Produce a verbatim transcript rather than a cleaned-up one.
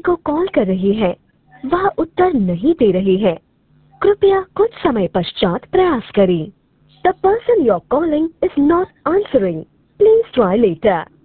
को कॉल कर रही है, वह उत्तर नहीं दे रही है। कृपया कुछ समय पश्चात प्रयास करें। The person you're calling is not answering. Please try later.